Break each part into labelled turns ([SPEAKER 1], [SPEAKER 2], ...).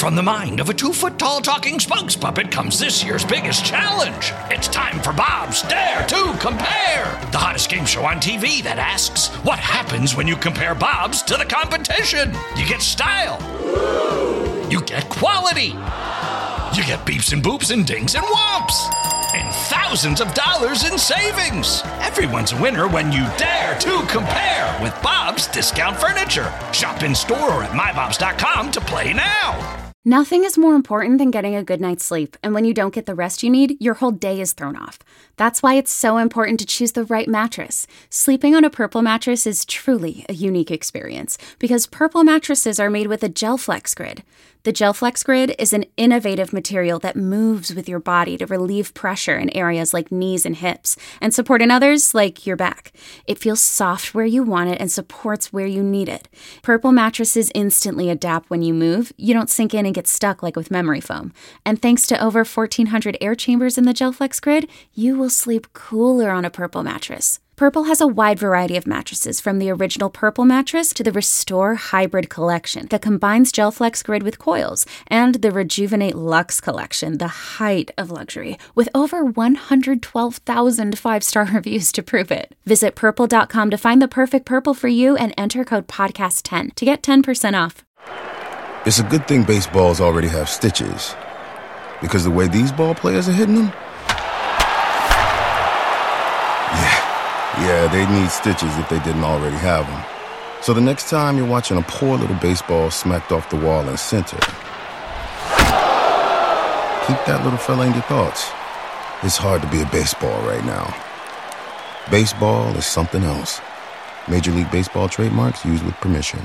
[SPEAKER 1] From the mind of a 2-foot-tall talking spokes puppet comes this year's biggest challenge. It's time for Bob's Dare to Compare, the hottest game show on TV that asks, what happens when you compare Bob's to the competition? You get style. You get quality. You get beeps and boops and dings and whomps. And thousands of dollars in savings. Everyone's a winner when you dare to compare with Bob's Discount Furniture. Shop in store or at mybobs.com to play now.
[SPEAKER 2] Nothing is more important than getting a good night's sleep, and when you don't get the rest you need, your whole day is thrown off. That's why it's so important to choose the right mattress. Sleeping on a Purple mattress is truly a unique experience, because Purple mattresses are made with a GelFlex Grid. The GelFlex Grid is an innovative material that moves with your body to relieve pressure in areas like knees and hips, and support in others like your back. It feels soft where you want it and supports where you need it. Purple mattresses instantly adapt when you move. You don't sink in and get stuck like with memory foam. And thanks to over 1,400 air chambers in the GelFlex Grid, you will sleep cooler on a Purple mattress. Purple has a wide variety of mattresses, from the original Purple mattress to the Restore Hybrid collection that combines GelFlex Grid with coils, and the Rejuvenate Luxe collection, the height of luxury, with over 112,000 five-star reviews to prove it. Visit Purple.com to find the perfect Purple for you and enter code PODCAST10 to get 10% off.
[SPEAKER 3] It's a good thing baseballs already have stitches, because the way these ball players are hitting them, yeah, they need stitches if they didn't already have them. So the next time you're watching a poor little baseball smacked off the wall in center, keep that little fella in your thoughts. It's hard to be a baseball right now. Baseball is something else. Major League Baseball trademarks used with permission.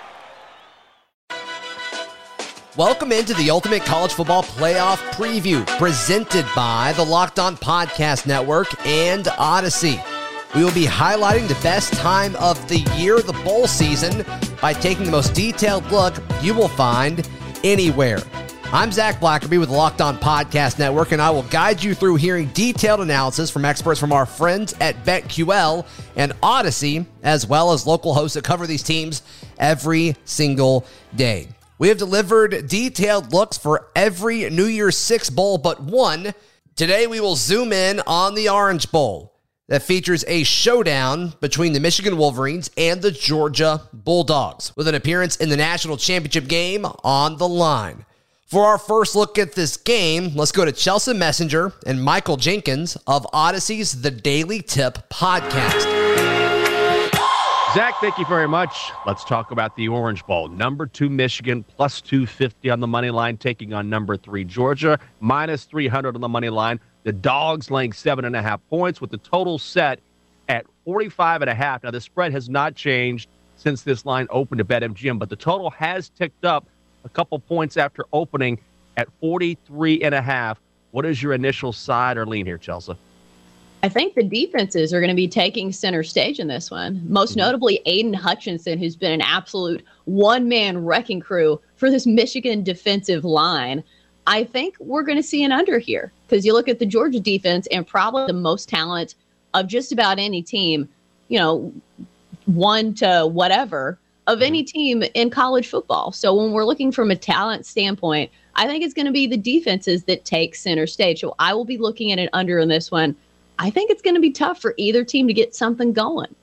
[SPEAKER 4] Welcome into the Ultimate College Football Playoff Preview, presented by the Locked On Podcast Network and Odyssey. We will be highlighting the best time of the year, the bowl season, by taking the most detailed look you will find anywhere. I'm Zach Blackerby with the Locked On Podcast Network, and I will guide you through hearing detailed analysis from experts from our friends at BetQL and Odyssey, as well as local hosts that cover these teams every single day. We have delivered detailed looks for every New Year's Six bowl but one. Today we will zoom in on the Orange Bowl that features a showdown between the Michigan Wolverines and the Georgia Bulldogs, with an appearance in the national championship game on the line. For our first look at this game, let's go to Chelsea Messenger and Michael Jenkins of Odyssey's The Daily Tip podcast.
[SPEAKER 5] Zach, thank you very much. Let's talk about the Orange Bowl. Number 2 Michigan, plus 250 on the money line, taking on number 3 Georgia, minus 300 on the money line. The Dogs laying 7.5 points, with the total set at 45.5. Now, the spread has not changed since this line opened at BetMGM, but the total has ticked up a couple points after opening at 43.5. What is your initial side or lean here, Chelsea?
[SPEAKER 6] I think the defenses are going to be taking center stage in this one. Most notably, Aiden Hutchinson, who's been an absolute one-man wrecking crew for this Michigan defensive line. I think we're going to see an under here, because you look at the Georgia defense and probably the most talent of just about any team, you know, 1 to whatever, of any team in college football. So when we're looking from a talent standpoint, I think it's going to be the defenses that take center stage. So I will be looking at an under in this one. I think it's going to be tough for either team to get something going.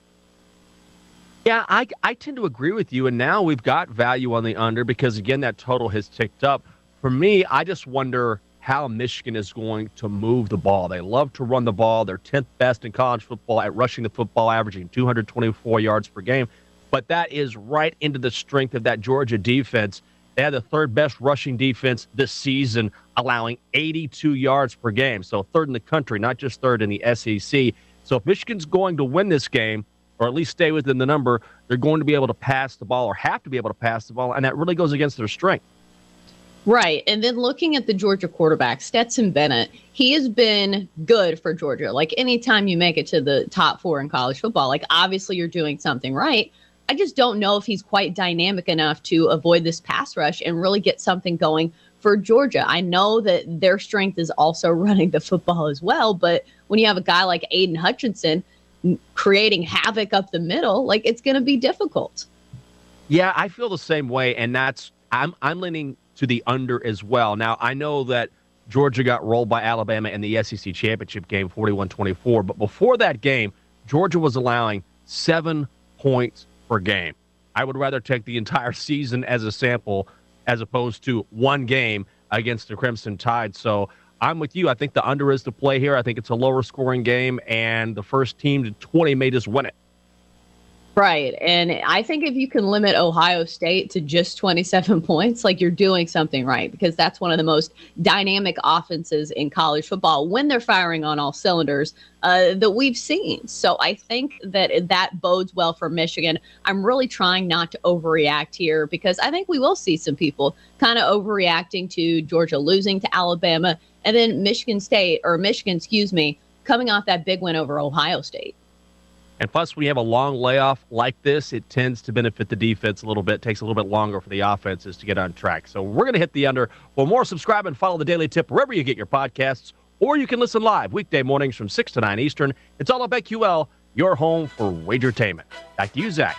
[SPEAKER 5] Yeah, I tend to agree with you, and now we've got value on the under because, again, that total has ticked up. For me, I just wonder how Michigan is going to move the ball. They love to run the ball. They're 10th best in college football at rushing the football, averaging 224 yards per game. But that is right into the strength of that Georgia defense. They had the 3rd best rushing defense this season, allowing 82 yards per game. So 3rd in the country, not just 3rd in the SEC. So if Michigan's going to win this game, or at least stay within the number, they're going to be able to pass the ball, or have to be able to pass the ball, and that really goes against their strength.
[SPEAKER 6] Right. And then looking at the Georgia quarterback, Stetson Bennett, he has been good for Georgia. Like, anytime you make it to the top 4 in college football, like, obviously you're doing something right. I just don't know if he's quite dynamic enough to avoid this pass rush and really get something going for Georgia. I know that their strength is also running the football as well, but when you have a guy like Aiden Hutchinson creating havoc up the middle, like, it's going to be difficult.
[SPEAKER 5] Yeah, I feel the same way, and I'm leaning to the under as well. Now, I know that Georgia got rolled by Alabama in the SEC championship game, 41-24. But before that game, Georgia was allowing 7 points per game. I would rather take the entire season as a sample as opposed to one game against the Crimson Tide. So I'm with you. I think the under is the play here. I think it's a lower scoring game, and the first team to 20 may just win it.
[SPEAKER 6] Right. And I think if you can limit Ohio State to just 27 points, like you're doing something right, because that's one of the most dynamic offenses in college football when they're firing on all cylinders that we've seen. So I think that bodes well for Michigan. I'm really trying not to overreact here because I think we will see some people kind of overreacting to Georgia losing to Alabama and then Michigan, coming off that big win over Ohio State.
[SPEAKER 5] And plus, when you have a long layoff like this, it tends to benefit the defense a little bit. It takes a little bit longer for the offenses to get on track. So we're going to hit the under. For more, subscribe and follow The Daily Tip wherever you get your podcasts, or you can listen live weekday mornings from 6 to 9 Eastern. It's all about BetQL, your home for wagertainment. Back to you, Zach.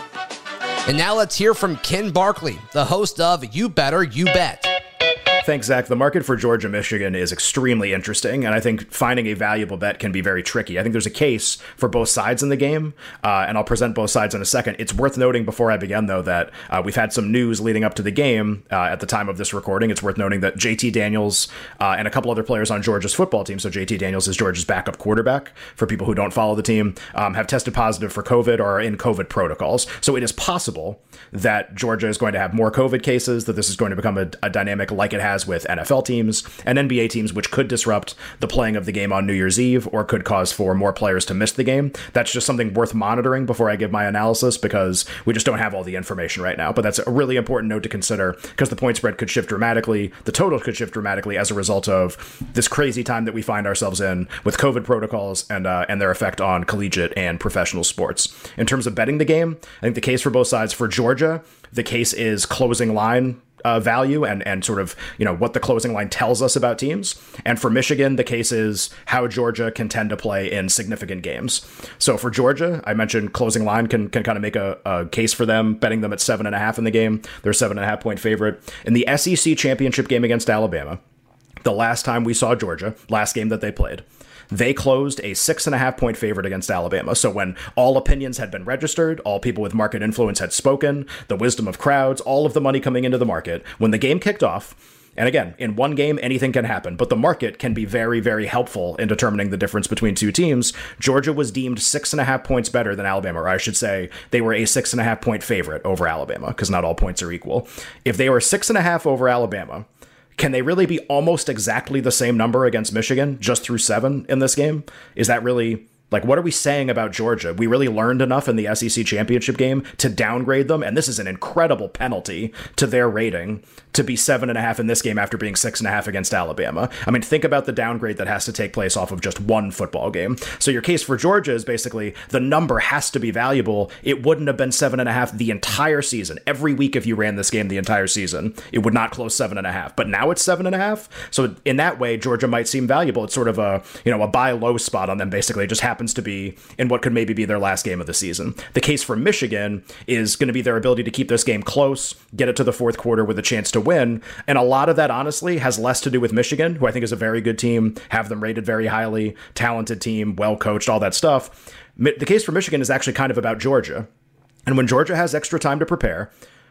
[SPEAKER 4] And now let's hear from Ken Barkley, the host of You Better, You Bet.
[SPEAKER 7] Thanks, Zach. The market for Georgia, Michigan is extremely interesting, and I think finding a valuable bet can be very tricky. I think there's a case for both sides in the game, and I'll present both sides in a second. It's worth noting before I begin, though, that we've had some news leading up to the game at the time of this recording. It's worth noting that JT Daniels and a couple other players on Georgia's football team, so JT Daniels is Georgia's backup quarterback, for people who don't follow the team, have tested positive for COVID or are in COVID protocols. So it is possible that Georgia is going to have more COVID cases, that this is going to become a dynamic like it has with NFL teams and NBA teams, which could disrupt the playing of the game on New Year's Eve or could cause for more players to miss the game. That's just something worth monitoring before I give my analysis, because we just don't have all the information right now. But that's a really important note to consider, because the point spread could shift dramatically. The total could shift dramatically as a result of this crazy time that we find ourselves in with COVID protocols and their effect on collegiate and professional sports. In terms of betting the game, I think the case for both sides, for Georgia, the case is closing line value and sort of, what the closing line tells us about teams. And for Michigan, the case is how Georgia can tend to play in significant games. So for Georgia, I mentioned closing line can kind of make a case for them, betting them at 7.5 in the game. They're 7.5 point favorite. In the SEC championship game against Alabama, the last time we saw Georgia, last game that they played, they closed a 6.5 point favorite against Alabama. So when all opinions had been registered, all people with market influence had spoken, the wisdom of crowds, all of the money coming into the market, when the game kicked off, and again, in one game, anything can happen, but the market can be very, very helpful in determining the difference between two teams. Georgia was deemed 6.5 points better than Alabama, or I should say they were a 6.5 point favorite over Alabama, because not all points are equal. If they were 6.5 over Alabama, can they really be almost exactly the same number against Michigan, just through 7 in this game? Is that really, what are we saying about Georgia? We really learned enough in the SEC championship game to downgrade them, and this is an incredible penalty to their rating to be 7.5 in this game after being 6.5 against Alabama. I mean, think about the downgrade that has to take place off of just one football game. So your case for Georgia is basically the number has to be valuable. It wouldn't have been 7.5 the entire season. Every week, if you ran this game the entire season, it would not close 7.5. But now it's 7.5. So in that way, Georgia might seem valuable. It's sort of a buy low spot on them. Basically, it just happens to be in what could maybe be their last game of the season. The case for Michigan is going to be their ability to keep this game close, get it to the fourth quarter with a chance to win. And a lot of that, honestly, has less to do with Michigan, who I think is a very good team, have them rated very highly, talented team, well coached, all that stuff. The case for Michigan is actually kind of about Georgia. And when Georgia has extra time to prepare,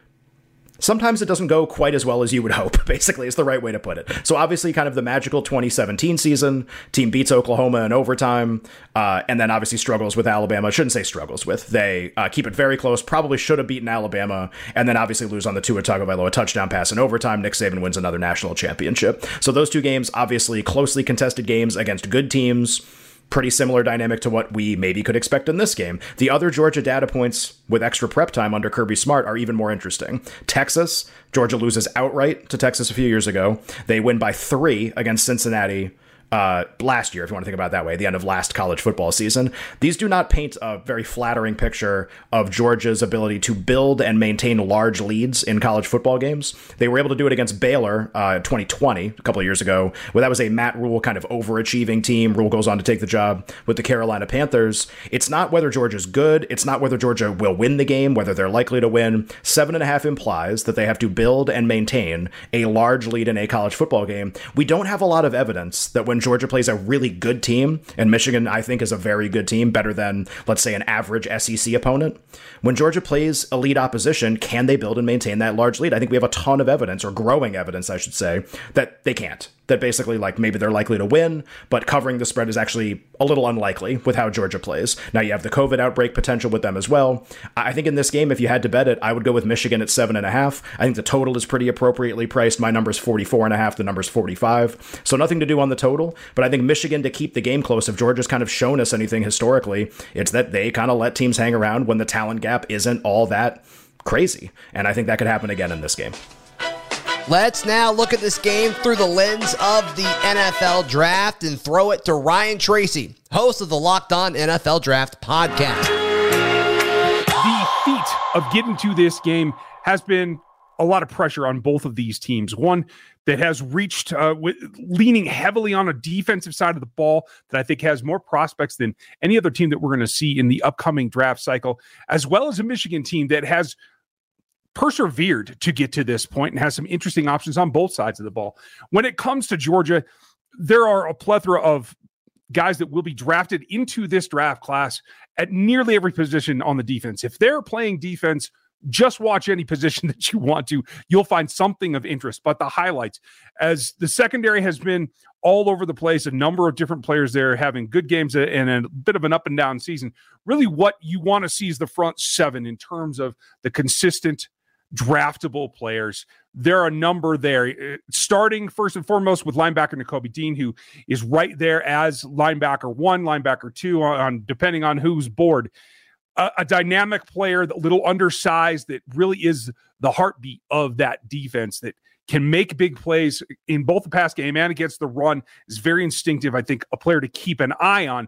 [SPEAKER 7] sometimes it doesn't go quite as well as you would hope, basically, is the right way to put it. So obviously kind of the magical 2017 season, team beats Oklahoma in overtime, and then obviously struggles with Alabama. I shouldn't say struggles with. They keep it very close, probably should have beaten Alabama, and then obviously lose on the Tua Tagovailoa touchdown pass in overtime. Nick Saban wins another national championship. So those two games, obviously closely contested games against good teams. Pretty similar dynamic to what we maybe could expect in this game. The other Georgia data points with extra prep time under Kirby Smart are even more interesting. Texas, Georgia loses outright to Texas a few years ago. They win by 3 against Cincinnati last year, if you want to think about it that way, the end of last college football season. These do not paint a very flattering picture of Georgia's ability to build and maintain large leads in college football games. They were able to do it against Baylor in 2020, a couple of years ago, where that was a Matt Rule kind of overachieving team. Rule goes on to take the job with the Carolina Panthers. It's not whether Georgia's good. It's not whether Georgia will win the game, whether they're likely to win. 7.5 implies that they have to build and maintain a large lead in a college football game. We don't have a lot of evidence that when Georgia plays a really good team, and Michigan, I think, is a very good team, better than, let's say, an average SEC opponent. When Georgia plays elite opposition, can they build and maintain that large lead? I think we have a ton of evidence, or growing evidence, I should say, that they can't. That basically, like, maybe they're likely to win, but covering the spread is actually a little unlikely with how Georgia plays. Now, you have the COVID outbreak potential with them as well. I think in this game, if you had to bet it, I would go with Michigan at 7.5. I think the total is pretty appropriately priced. My number's 44.5. The number's 45. So nothing to do on the total, but I think Michigan to keep the game close. If Georgia's kind of shown us anything historically, it's that they kind of let teams hang around when the talent gap isn't all that crazy. And I think that could happen again in this game.
[SPEAKER 4] Let's now look at this game through the lens of the NFL Draft and throw it to Ryan Tracy, host of the Locked On NFL Draft podcast.
[SPEAKER 8] The feat of getting to this game has been a lot of pressure on both of these teams. One that has reached leaning heavily on a defensive side of the ball that I think has more prospects than any other team that we're going to see in the upcoming draft cycle, as well as a Michigan team that has persevered to get to this point and has some interesting options on both sides of the ball. When it comes to Georgia, there are a plethora of guys that will be drafted into this draft class at nearly every position on the defense. If they're playing defense, just watch any position that you want to. You'll find something of interest. But the highlights, as the secondary has been all over the place, a number of different players there having good games and a bit of an up and down season. Really what you want to see is the front seven in terms of the consistent draftable players. There are a number there, starting first and foremost with linebacker Nakobe Dean, who is right there as linebacker 1, linebacker 2, on depending on who's board. A dynamic player, a little undersized, that really is the heartbeat of that defense, that can make big plays in both the pass game and against the run, is very instinctive. I think a player to keep an eye on.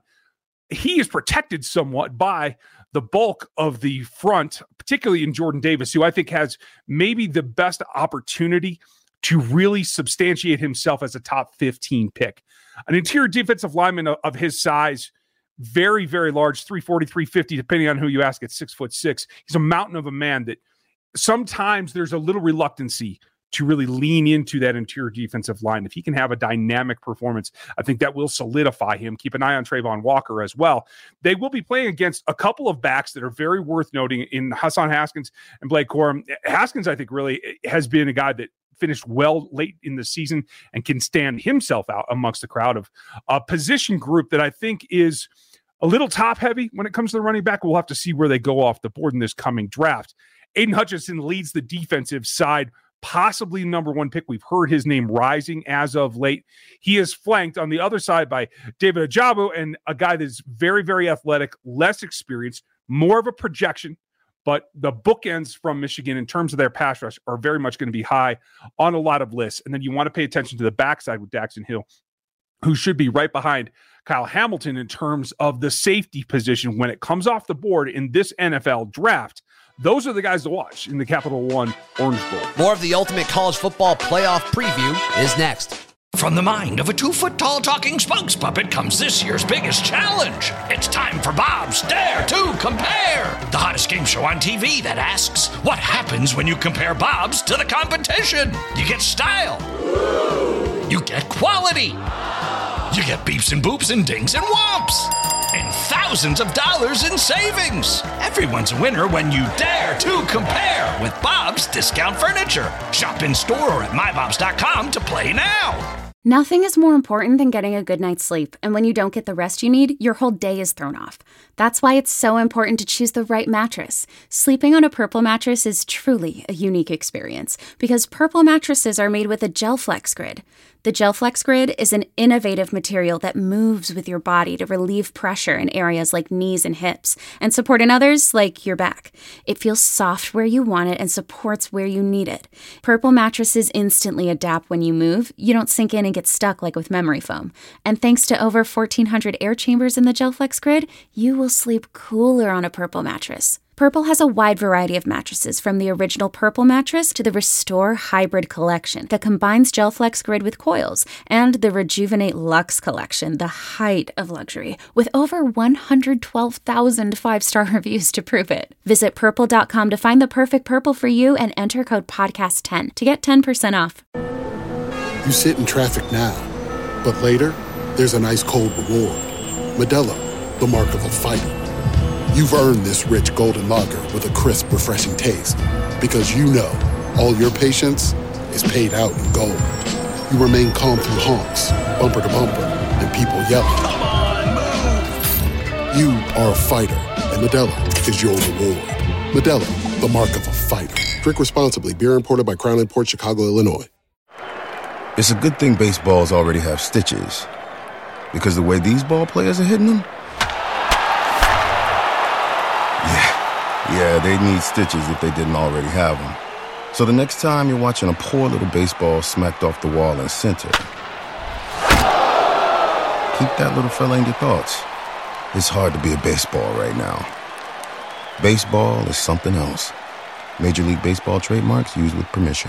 [SPEAKER 8] He is protected somewhat by the bulk of the front, particularly in Jordan Davis, who I think has maybe the best opportunity to really substantiate himself as a top 15 pick. An interior defensive lineman of his size, very, very large, 340, 350, depending on who you ask, at 6'6". He's a mountain of a man that sometimes there's a little reluctancy to really lean into that interior defensive line. If he can have a dynamic performance, I think that will solidify him. Keep an eye on Trayvon Walker as well. They will be playing against a couple of backs that are very worth noting in Hassan Haskins and Blake Corum. Haskins, I think, really has been a guy that finished well late in the season and can stand himself out amongst the crowd of a position group that I think is a little top heavy when it comes to the running back. We'll have to see where they go off the board in this coming draft. Aiden Hutchinson leads the defensive side, possibly number 1 pick. We've heard his name rising as of late. He is flanked on the other side by David Ojabo, and a guy that's very, very athletic, less experienced, more of a projection. But the bookends from Michigan in terms of their pass rush are very much going to be high on a lot of lists. And then you want to pay attention to the backside with Daxton Hill, who should be right behind Kyle Hamilton in terms of the safety position when it comes off the board in this NFL draft. Those are the guys to watch in the Capital One Orange Bowl.
[SPEAKER 4] More of the Ultimate College Football Playoff Preview is next.
[SPEAKER 1] From the mind of a 2-foot-tall talking spokes puppet comes this year's biggest challenge. It's time for Bob's Dare to Compare, the hottest game show on TV that asks, what happens when you compare Bob's to the competition? You get style. You get quality. You get beeps and boops and dings and whomps. And thousands of dollars in savings. Everyone's a winner when you dare to compare with Bob's Discount Furniture. Shop in store or at mybobs.com to play now.
[SPEAKER 2] Nothing is more important than getting a good night's sleep, and when you don't get the rest you need, your whole day is thrown off. That's why it's so important to choose the right mattress. Sleeping on a Purple mattress is truly a unique experience, because Purple mattresses are made with a Gel Flex grid. The GelFlex Grid is an innovative material that moves with your body to relieve pressure in areas like knees and hips and support in others like your back. It feels soft where you want it and supports where you need it. Purple mattresses instantly adapt when you move. You don't sink in and get stuck like with memory foam. And thanks to over 1,400 air chambers in the GelFlex Grid, you will sleep cooler on a Purple mattress. Purple has a wide variety of mattresses, from the original Purple mattress to the Restore Hybrid collection that combines GelFlex Grid with coils, and the Rejuvenate Luxe collection, the height of luxury, with over 112,000 five-star reviews to prove it. Visit purple.com to find the perfect Purple for you and enter code podcast10 to get 10% off.
[SPEAKER 9] You sit in traffic now, but later, there's an ice-cold reward. Modelo, the mark of a fighter. You've earned this rich golden lager with a crisp, refreshing taste. Because you know, all your patience is paid out in gold. You remain calm through honks, bumper to bumper, and people yelling. Come on, move! You are a fighter, and Modelo is your reward. Modelo, the mark of a fighter. Drink responsibly. Beer imported by Crown Imports, Chicago, Illinois.
[SPEAKER 3] It's a good thing baseballs already have stitches. Because the way these ball players are hitting them, Yeah, they need stitches if they didn't already have them. So the next time you're watching a poor little baseball smacked off the wall in center, keep that little fella in your thoughts. It's hard to be a baseball right now. Baseball is something else. Major League Baseball trademarks used with permission.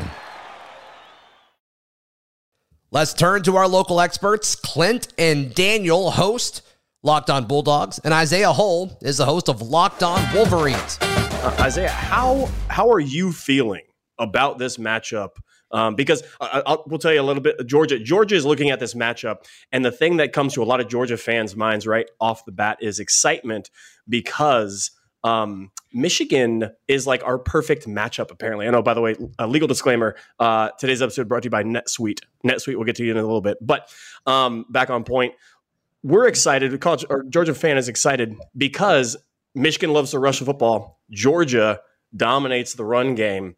[SPEAKER 4] Let's turn to our local experts. Clint and Daniel host Locked On Bulldogs, and Isaiah Hull is the host of Locked On Wolverines.
[SPEAKER 10] Isaiah, how are you feeling about this matchup? Because we'll tell you a little bit. Georgia is looking at this matchup, and the thing that comes to a lot of Georgia fans' minds right off the bat is excitement, because Michigan is like our perfect matchup, apparently. I know, by the way, a legal disclaimer, today's episode brought to you by NetSuite. NetSuite, we'll get to you in a little bit. But back on point, we're excited. Georgia fan is excited because Michigan loves to rush the football. Georgia dominates the run game.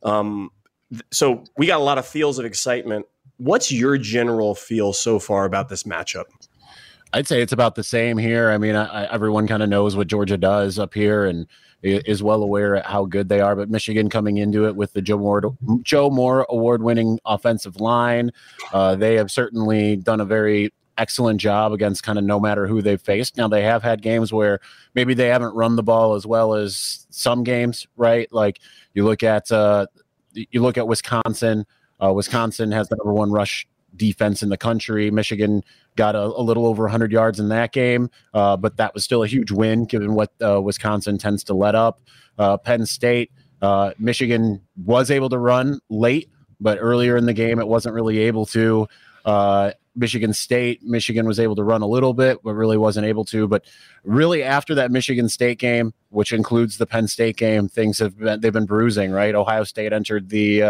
[SPEAKER 10] So we got a lot of feels of excitement. What's your general feel so far about this matchup?
[SPEAKER 11] I'd say it's about the same here. I mean, everyone kind of knows what Georgia does up here and is well aware at how good they are. But Michigan coming into it with the Joe Moore award-winning offensive line, they have certainly done a very excellent job against kind of no matter who they've faced. Now, they have had games where maybe they haven't run the ball as well as some games, right? Like you look at Wisconsin. Wisconsin has the number one rush defense in the country. Michigan got a little over 100 yards in that game, but that was still a huge win given what Wisconsin tends to let up. Penn State, Michigan was able to run late, but earlier in the game it wasn't really able to. Michigan was able to run a little bit, but really wasn't able to. But really, after that Michigan State game, which includes the Penn State game, they've been bruising, right? Ohio State entered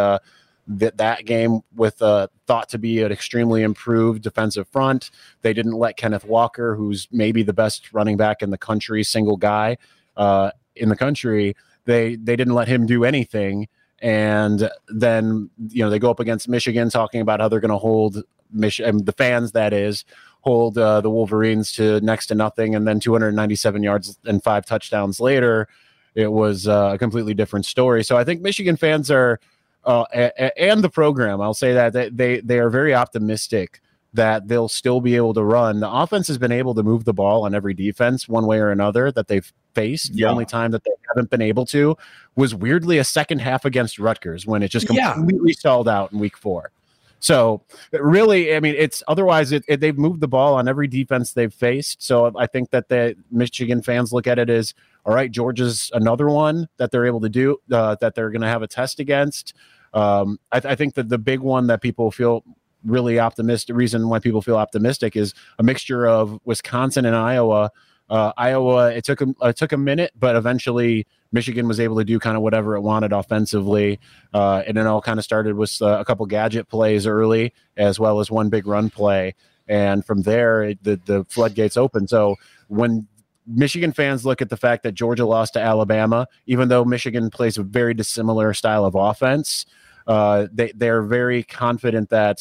[SPEAKER 11] that game with thought to be an extremely improved defensive front. They didn't let Kenneth Walker, who's maybe the best running back in the country, single guy in the country, they didn't let him do anything. And then, they go up against Michigan, talking about how they're going to hold the fans, that is, hold the Wolverines to next to nothing. And then 297 yards and 5 touchdowns later, it was a completely different story. So I think Michigan fans are, and the program, I'll say that they are very optimistic that they'll still be able to run. The offense has been able to move the ball on every defense one way or another that they've faced. Yeah. The only time that they haven't been able to was weirdly a second half against Rutgers when it just completely stalled out in week 4. So really, I mean, they've moved the ball on every defense they've faced. So I think that the Michigan fans look at it as, all right, Georgia's another one that they're able to do, that they're going to have a test against. I think that the big one that people feel really optimistic, reason why people feel optimistic, is a mixture of Wisconsin and Iowa. Iowa, it took a minute, but eventually Michigan was able to do kind of whatever it wanted offensively. And it all kind of started with a couple gadget plays early, as well as one big run play. And from there, the floodgates open. So when Michigan fans look at the fact that Georgia lost to Alabama, even though Michigan plays a very dissimilar style of offense, they're very confident that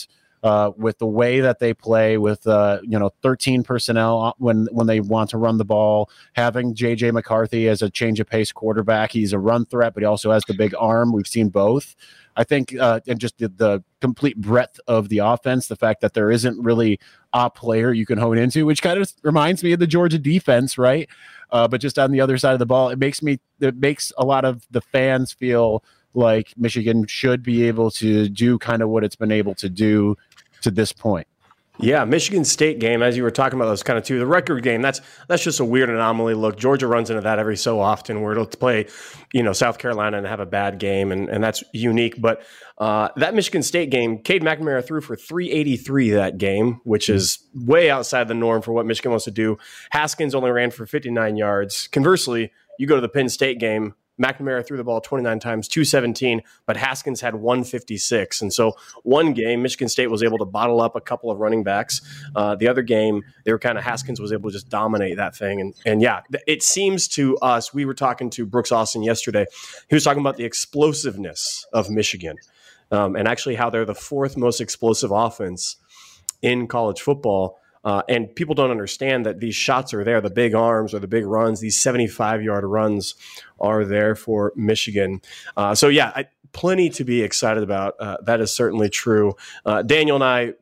[SPEAKER 11] with the way that they play with 13 personnel when they want to run the ball, having JJ McCarthy as a change of pace quarterback. He's a run threat, but he also has the big arm. We've seen both. I think, and just the complete breadth of the offense, the fact that there isn't really a player you can hone into, which kind of reminds me of the Georgia defense, right? But just on the other side of the ball, it makes a lot of the fans feel like Michigan should be able to do kind of what it's been able to do to this point.
[SPEAKER 10] Yeah, Michigan State game, as you were talking about those kind of two. The record game, that's just a weird anomaly. Look, Georgia runs into that every so often where it'll play, South Carolina and have a bad game, and that's unique. But that Michigan State game, Cade McNamara threw for 383 that game, which is way outside the norm for what Michigan wants to do. Haskins only ran for 59 yards. Conversely, you go to the Penn State game, McNamara threw the ball 29 times, 217, but Haskins had 156. And so one game, Michigan State was able to bottle up a couple of running backs. The other game, Haskins was able to just dominate that thing. And yeah, it seems to us, we were talking to Brooks Austin yesterday. He was talking about the explosiveness of Michigan and actually how they're the fourth most explosive offense in college football. And people don't understand that these shots are there, the big arms or the big runs, these 75-yard runs are there for Michigan. Plenty to be excited about. That is certainly true. Daniel,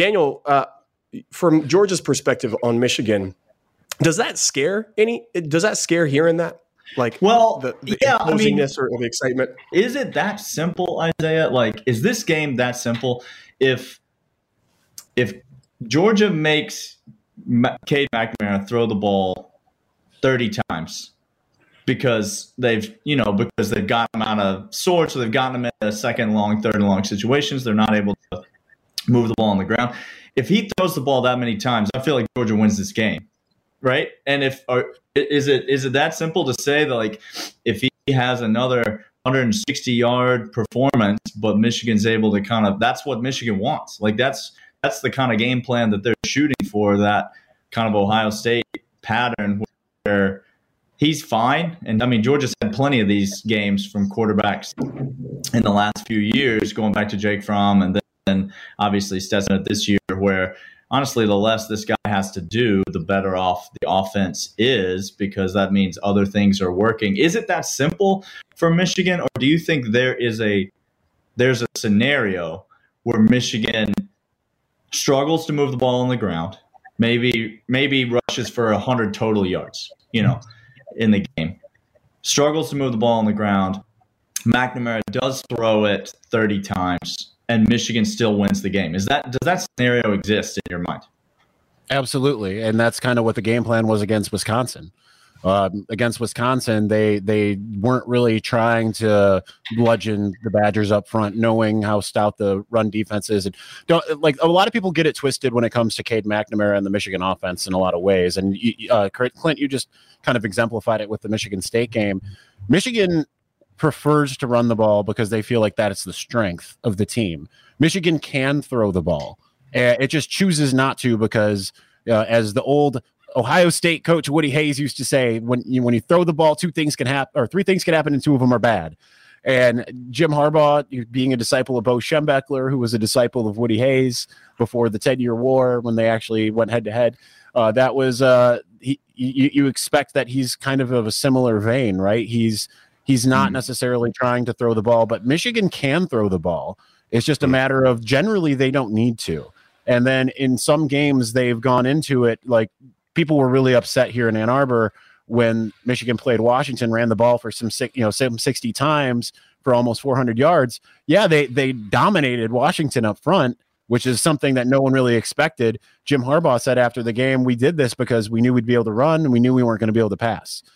[SPEAKER 10] from Georgia's perspective on Michigan, does that scare hearing that? The impulsiveness or the excitement?
[SPEAKER 12] Is it that simple, Isaiah? Is this game that simple? If Georgia makes Cade McNamara throw the ball 30 times because they've gotten him out of sorts, or they've gotten him in a second long, third and long situations. They're not able to move the ball on the ground. If he throws the ball that many times, I feel like Georgia wins this game, right? And is it that simple to say that if he has another 160-yard performance, but Michigan's able to that's what Michigan wants. That's the kind of game plan that they're shooting for, that kind of Ohio State pattern where he's fine. And I mean, Georgia's had plenty of these games from quarterbacks in the last few years, going back to Jake Fromm and then obviously Stetson this year, where honestly, the less this guy has to do, the better off the offense is, because that means other things are working. Is it that simple for Michigan, or do you think there's a scenario where Michigan struggles to move the ball on the ground, maybe rushes for 100 total yards, in the game, struggles to move the ball on the ground, McNamara does throw it 30 times, and Michigan still wins the game? Does that scenario exist in your mind?
[SPEAKER 11] Absolutely, and that's kind of what the game plan was against Wisconsin. Against Wisconsin, they weren't really trying to bludgeon the Badgers up front, knowing how stout the run defense is. And a lot of people get it twisted when it comes to Cade McNamara and the Michigan offense in a lot of ways. And Clint, you just kind of exemplified it with the Michigan State game. Michigan prefers to run the ball because they feel like that is the strength of the team. Michigan can throw the ball. It just chooses not to because, as the old Ohio State coach Woody Hayes used to say, when you throw the ball, three things can happen, and two of them are bad. And Jim Harbaugh, being a disciple of Bo Schembechler, who was a disciple of Woody Hayes before the 10-year war, when they actually went head-to-head, that was you expect that he's kind of a similar vein, right? He's not necessarily trying to throw the ball, but Michigan can throw the ball. It's just a matter of generally they don't need to. And then in some games they've gone into it people were really upset here in Ann Arbor when Michigan played Washington, ran the ball for some 60 times for almost 400 yards. Yeah, they dominated Washington up front, which is something that no one really expected. Jim Harbaugh said after the game, we did this because we knew we'd be able to run and we knew we weren't going to be able to pass.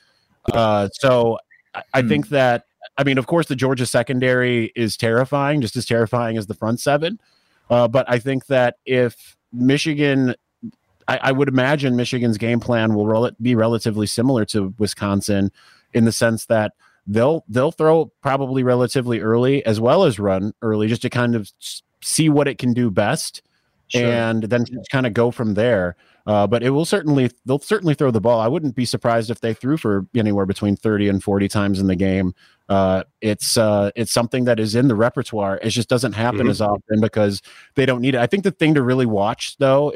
[SPEAKER 11] So I think that, of course, the Georgia secondary is terrifying, just as terrifying as the front seven. But I think that if Michigan, I would imagine Michigan's game plan will be relatively similar to Wisconsin in the sense that they'll throw probably relatively early as well as run early, just to kind of see what it can do best. and then just kind of go from there. But they'll certainly throw the ball. I wouldn't be surprised if they threw for anywhere between 30 and 40 times in the game. It's something that is in the repertoire. It just doesn't happen as often because they don't need it. I think the thing to really watch, though,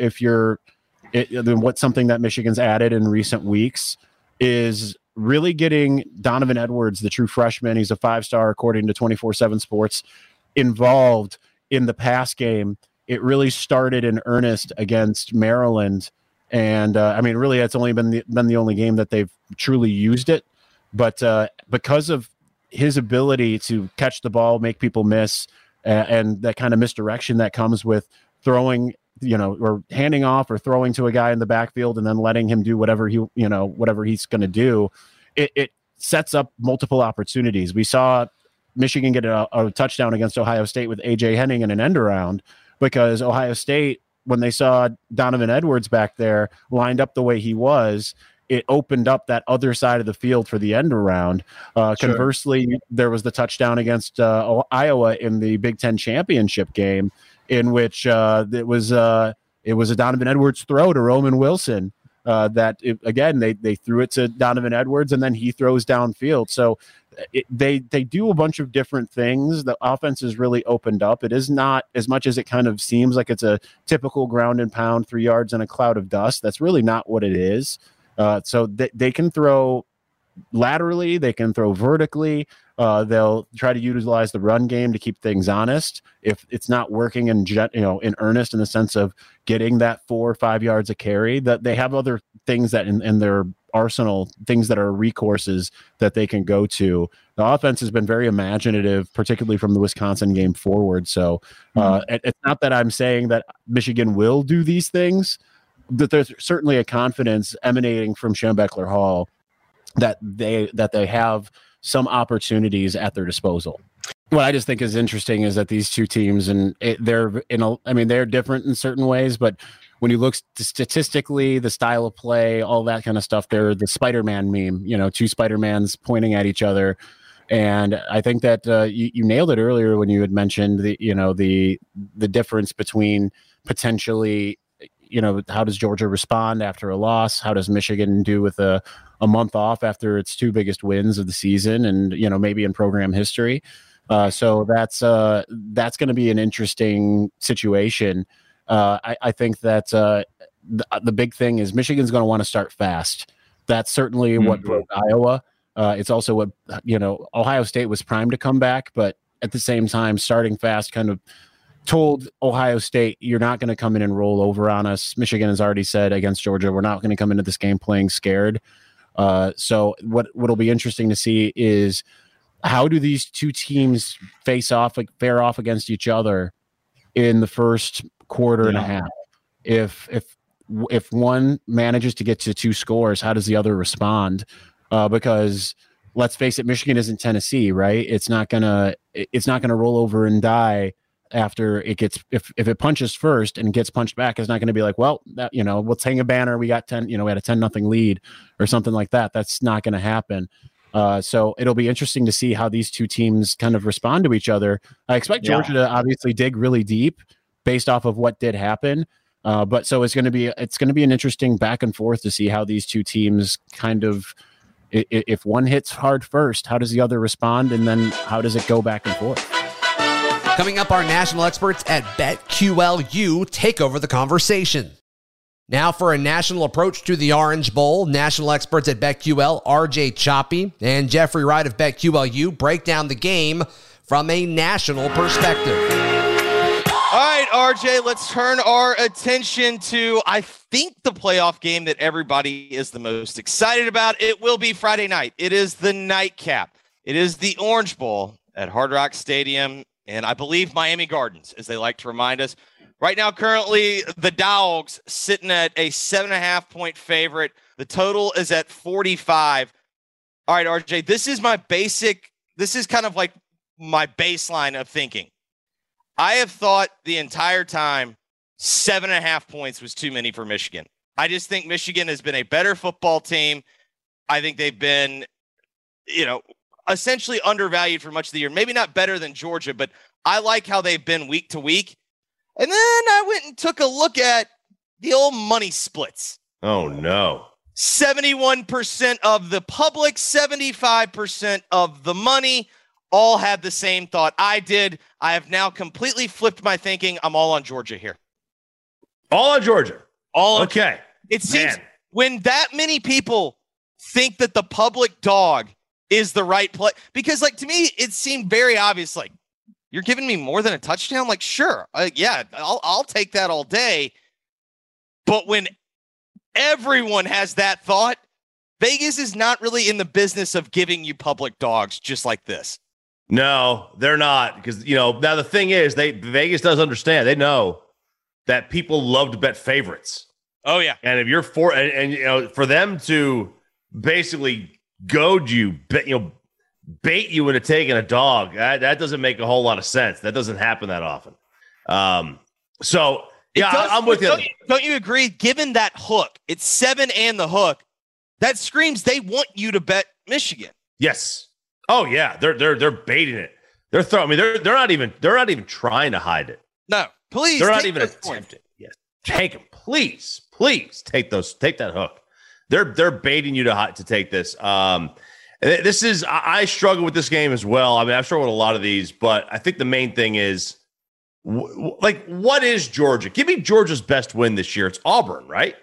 [SPEAKER 11] what's something that Michigan's added in recent weeks is really getting Donovan Edwards, the true freshman, he's a 5-star according to 24/7 Sports, involved in the pass game. It really started in earnest against Maryland. And really, it's only been the only game that they've truly used it. But because of his ability to catch the ball, make people miss, and that kind of misdirection that comes with throwing, or handing off or throwing to a guy in the backfield and then letting him do whatever he's going to do, it sets up multiple opportunities. We saw Michigan get a touchdown against Ohio State with A.J. Henning in an end around because Ohio State, when they saw Donovan Edwards back there lined up the way he was, it opened up that other side of the field for the end around. Conversely, there was the touchdown against Iowa in the Big Ten championship game, in which it was a Donovan Edwards throw to Roman Wilson. They threw it to Donovan Edwards, and then he throws downfield. So they do a bunch of different things. The offense is really opened up. It is not as much as it kind of seems like it's a typical ground and pound 3 yards in a cloud of dust. That's really not what it is. So they can throw laterally, they can throw vertically. They'll try to utilize the run game to keep things honest. If it's not working in earnest in the sense of getting that 4 or 5 yards a carry, that they have other things that in their arsenal, things that are recourses that they can go to. The offense has been very imaginative, particularly from the Wisconsin game forward. So it's not that I'm saying that Michigan will do these things, but there's certainly a confidence emanating from Schembechler Hall that they have some opportunities at their disposal. What I just think is interesting is that these two teams, they're different in certain ways, but when you look statistically, the style of play, all that kind of stuff, they're the Spider-Man meme, two Spider-Mans pointing at each other. And I think that you nailed it earlier when you had mentioned the difference between potentially, how does Georgia respond after a loss? How does Michigan do with a month off after its 2 biggest wins of the season and, maybe in program history? So that's going to be an interesting situation. I think that the big thing is Michigan's going to want to start fast. That's certainly what broke Iowa. It's also what, Ohio State was primed to come back, but at the same time, starting fast kind of told Ohio State, you're not going to come in and roll over on us. Michigan has already said against Georgia, we're not going to come into this game playing scared. So what'll be interesting to see is how do these two teams fare off against each other in the first quarter and a half? If one manages to get to 2 scores, how does the other respond? Because let's face it, Michigan isn't Tennessee, right? It's not gonna roll over and die after it gets, if it punches first and gets punched back, it's not going to be like, well, that, let's hang a banner. We got 10, we had a 10-0 lead or something like that. That's not going to happen. So it'll be interesting to see how these two teams kind of respond to each other. I expect Georgia to obviously dig really deep based off of what did happen. But so it's going to be an interesting back and forth to see how these two teams kind of, if one hits hard first, how does the other respond? And then how does it go back and forth?
[SPEAKER 4] Coming up, our national experts at BetQLU take over the conversation. Now for a national approach to the Orange Bowl, national experts at BetQL, RJ Choppy and Jeffrey Wright of BetQLU break down the game from a national perspective.
[SPEAKER 13] All right, RJ, let's turn our attention to, I think, the playoff game that everybody is the most excited about. It will be Friday night. It is the nightcap. It is the Orange Bowl at Hard Rock Stadium. And I believe Miami Gardens, as they like to remind us. Right now, currently, the Dogs sitting at a 7.5-point favorite. The total is at 45. All right, RJ, this is kind of like my baseline of thinking. I have thought the entire time 7.5 points was too many for Michigan. I just think Michigan has been a better football team. I think they've been, essentially undervalued for much of the year. Maybe not better than Georgia, but I like how they've been week to week. And then I went and took a look at the old money splits.
[SPEAKER 14] Oh, no.
[SPEAKER 13] 71% of the public, 75% of the money, all had the same thought. I did. I have now completely flipped my thinking. I'm all on Georgia here.
[SPEAKER 14] All on Georgia. Okay.
[SPEAKER 13] It seems when that many people think that the public dog is the right play, because like to me, it seemed very obvious. Like, you're giving me more than a touchdown? Like, sure. Yeah, I'll take that all day. But when everyone has that thought, Vegas is not really in the business of giving you public dogs just like this.
[SPEAKER 14] No, they're not. Because, now the thing is, Vegas does understand. They know that people love to bet favorites.
[SPEAKER 13] Oh, yeah.
[SPEAKER 14] And if you're for them to basically goad you, bait you into taking a dog, that doesn't make a whole lot of sense. That doesn't happen that often. So, yeah, I'm with you.
[SPEAKER 13] Don't you agree? Given that hook, it's 7 and the hook, that screams they want you to bet Michigan.
[SPEAKER 14] Yes. Oh, yeah. They're baiting it. They're throwing. I mean, they're not even trying to hide it.
[SPEAKER 13] No, please.
[SPEAKER 14] They're not even attempting. Yes, take them, please take that hook. They're baiting you to take this. This is I struggle with this game as well. I mean, I've struggled with a lot of these, but I think the main thing is what is Georgia? Give me Georgia's best win this year. It's Auburn, right?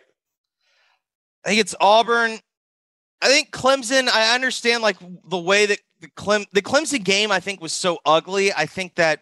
[SPEAKER 13] I think it's Auburn. I think Clemson. I understand like the way that the Clemson game I think was so ugly. I think that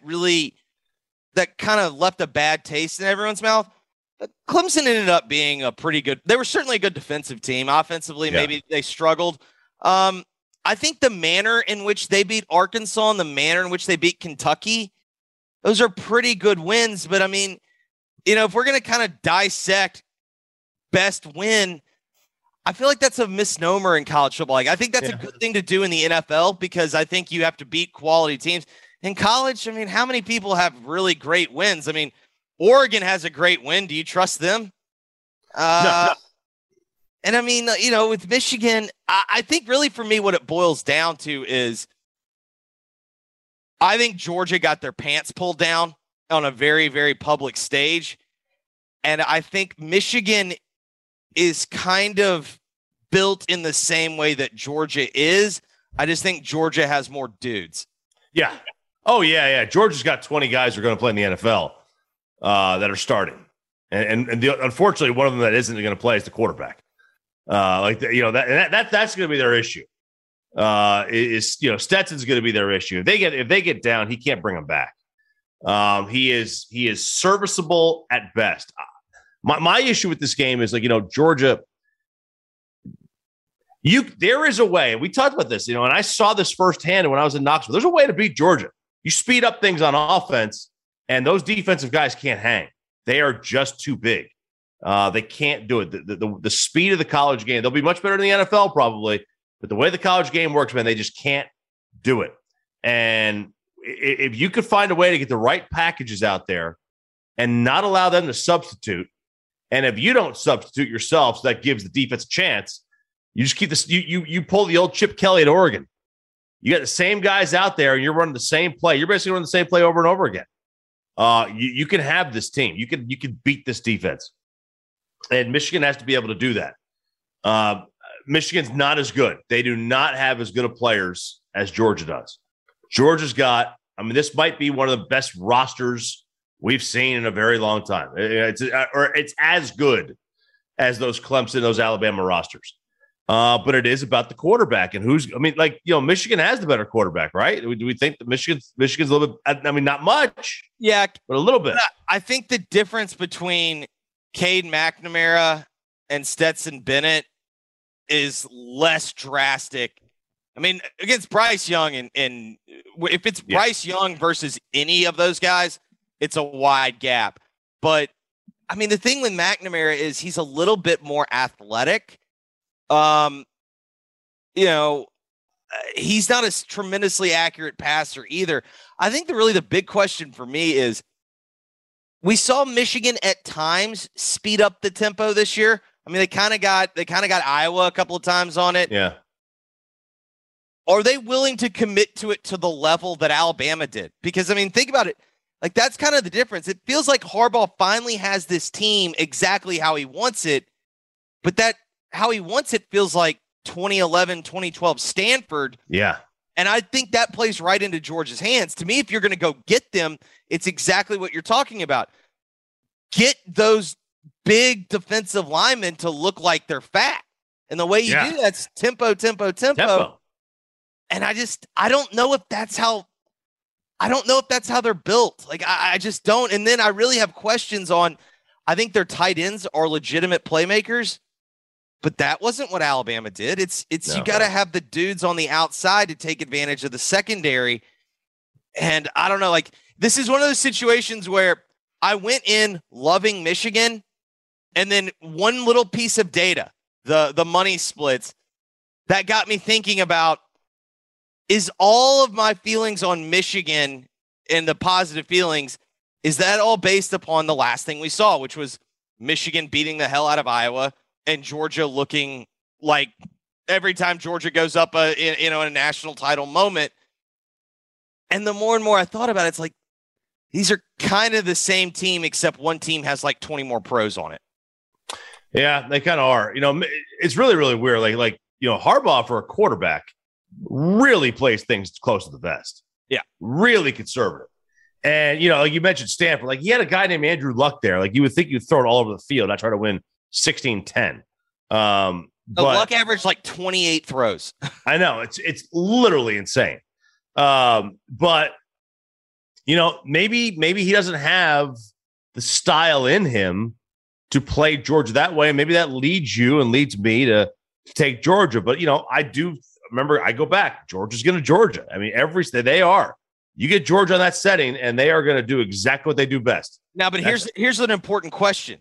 [SPEAKER 13] kind of left a bad taste in everyone's mouth. But Clemson ended up being a pretty good. They were certainly a good defensive team. Offensively, maybe they struggled. I think the manner in which they beat Arkansas and the manner in which they beat Kentucky, those are pretty good wins. But I mean, if we're going to kind of dissect best win, I feel like that's a misnomer in college football. Like, I think that's a good thing to do in the NFL because I think you have to beat quality teams. In college, I mean, how many people have really great wins? I mean, Oregon has a great win. Do you trust them? No. And I mean, with Michigan, I think really for me, what it boils down to is I think Georgia got their pants pulled down on a very, very public stage. And I think Michigan is kind of built in the same way that Georgia is. I just think Georgia has more dudes.
[SPEAKER 14] Yeah. Oh, yeah. Georgia's got 20 guys who are going to play in the NFL that are starting. And unfortunately, one of them that isn't going to play is the quarterback. That's going to be their issue. Stetson's going to be their issue. If they get down, he can't bring them back. He is serviceable at best. My issue with this game is Georgia. There is a way. We talked about this, and I saw this firsthand when I was in Knoxville. There's a way to beat Georgia. You speed up things on offense, and those defensive guys can't hang. They are just too big. They can't do it. The speed of the college game, they'll be much better in the NFL probably, but the way the college game works, man, they just can't do it. And if you could find a way to get the right packages out there and not allow them to substitute, and if you don't substitute yourself, so that gives the defense a chance, you just keep this. You pull the old Chip Kelly at Oregon. You got the same guys out there, and you're running the same play. You're basically running the same play over and over again. You can have this team. You can beat this defense. And Michigan has to be able to do that. Michigan's not as good. They do not have as good of players as Georgia does. Georgia's got, this might be one of the best rosters we've seen in a very long time. It's as good as those Clemson, those Alabama rosters. But it is about the quarterback and Michigan has the better quarterback, right? Do we think that Michigan's a little bit, not much.
[SPEAKER 13] Yeah.
[SPEAKER 14] But a little bit.
[SPEAKER 13] I think the difference between Cade McNamara and Stetson Bennett is less drastic. Against Bryce Young, and if it's Bryce Young versus any of those guys, it's a wide gap. But, the thing with McNamara is he's a little bit more athletic. He's not a tremendously accurate passer either. I think the big question for me is we saw Michigan at times speed up the tempo this year. They kind of got Iowa a couple of times on it.
[SPEAKER 14] Yeah.
[SPEAKER 13] Are they willing to commit to it to the level that Alabama did? Because think about it. Like, that's kind of the difference. It feels like Harbaugh finally has this team exactly how he wants it, but that how he wants it feels like 2011, 2012 Stanford.
[SPEAKER 14] Yeah.
[SPEAKER 13] And I think that plays right into Georgia's hands. To me, if you're going to go get them, it's exactly what you're talking about. Get those big defensive linemen to look like they're fat. And the way you do that's tempo. And I don't know if that's how they're built. Like, I just don't. And then I really have questions on, I think their tight ends are legitimate playmakers, but that wasn't what Alabama did. You got to have the dudes on the outside to take advantage of the secondary. And I don't know, like, this is one of those situations where I went in loving Michigan, and then one little piece of data, the money splits, that got me thinking about, is all of my feelings on Michigan and the positive feelings, is that all based upon the last thing we saw, which was Michigan beating the hell out of Iowa and Georgia looking like every time Georgia goes up in a national title moment? And the more and more I thought about it, it's like, these are kind of the same team, except one team has like 20 more pros on it.
[SPEAKER 14] Yeah, they kind of are. It's really, really weird. Like Harbaugh, for a quarterback, really plays things close to the vest.
[SPEAKER 13] Yeah.
[SPEAKER 14] Really conservative. And, like you mentioned Stanford, like he had a guy named Andrew Luck there. Like you would think you'd throw it all over the field, not try to win 16-10. But
[SPEAKER 13] Luck averaged like 28 throws.
[SPEAKER 14] I know. It's literally insane. But, maybe he doesn't have the style in him to play Georgia that way. And maybe that leads me to take Georgia. But, I do remember, I go back, Georgia's going to Georgia. I mean, they are. You get Georgia in that setting, and they are going to do exactly what they do best.
[SPEAKER 13] Now, but here's an important question.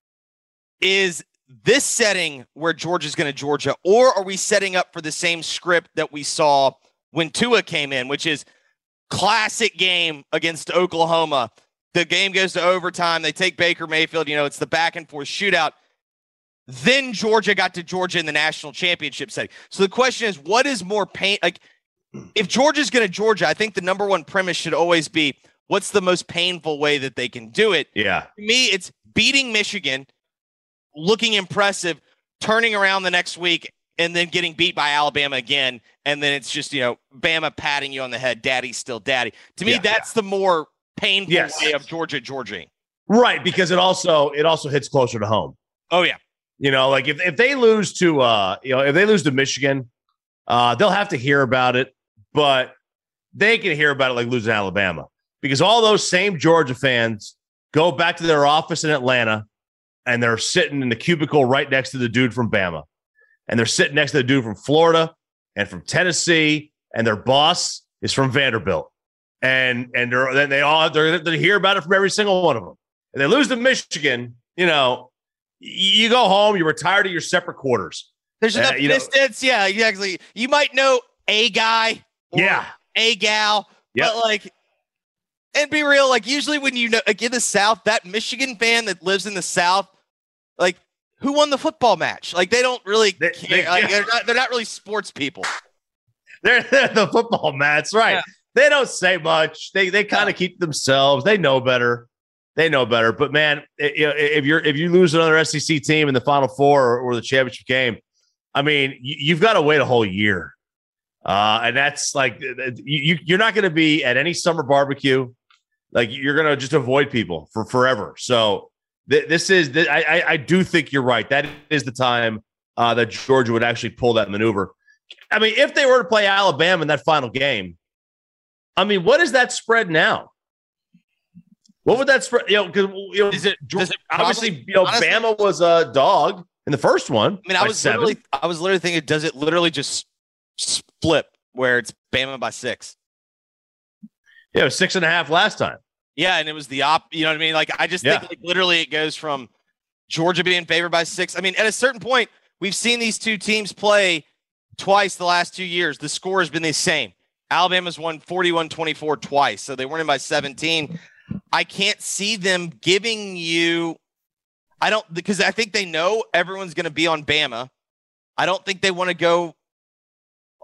[SPEAKER 13] Is this setting where Georgia's going to Georgia, or are we setting up for the same script that we saw when Tua came in, which is classic game against Oklahoma? The game goes to overtime. They take Baker Mayfield. It's the back and forth shootout. Then Georgia got to Georgia in the national championship setting. So the question is, what is more pain? Like, if Georgia's going to Georgia, I think the number one premise should always be, what's the most painful way that they can do it?
[SPEAKER 14] Yeah.
[SPEAKER 13] To me, it's beating Michigan, looking impressive, turning around the next week, and then getting beat by Alabama again. And then it's just, Bama patting you on the head. Daddy's still daddy. To me, that's the more painful way of Georgia.
[SPEAKER 14] Right. Because it also hits closer to home.
[SPEAKER 13] Oh, yeah.
[SPEAKER 14] Like if they lose to Michigan, they'll have to hear about it, but they can hear about it like losing Alabama, because all those same Georgia fans go back to their office in Atlanta, and they're sitting in the cubicle right next to the dude from Bama, and they're sitting next to the dude from Florida and from Tennessee, and their boss is from Vanderbilt, and they hear about it from every single one of them. And they lose to Michigan, you go home, you retire to your separate quarters.
[SPEAKER 13] There's enough distance. Yeah, exactly. You might know a guy or a gal, but and be real, usually when in the South, that Michigan fan that lives in the South, who won the football match? They don't really care. They're not really sports people.
[SPEAKER 14] They're the football mats, right? Yeah. They don't say much. They kind of keep themselves. They know better. But man, if you lose another SEC team in the Final Four or the championship game, I mean, you've got to wait a whole year, and that's you're not going to be at any summer barbecue. You're going to just avoid people for forever. So I do think you're right. That is the time that Georgia would actually pull that maneuver. I mean, if they were to play Alabama in that final game, I mean, what is that spread now? What would that spread? Because obviously, honestly, Bama was a dog in the first one.
[SPEAKER 13] I mean, I was literally thinking, does it literally just flip where it's Bama by 6?
[SPEAKER 14] Yeah, it was 6.5 last time.
[SPEAKER 13] Yeah, and it was the you know what I mean? I just think literally it goes from Georgia being favored by 6. I mean, at a certain point, we've seen these two teams play twice the last 2 years. The score has been the same. Alabama's won 41-24 twice, so they weren't in by 17. I can't see them giving you because I think they know everyone's going to be on Bama. I don't think they want to go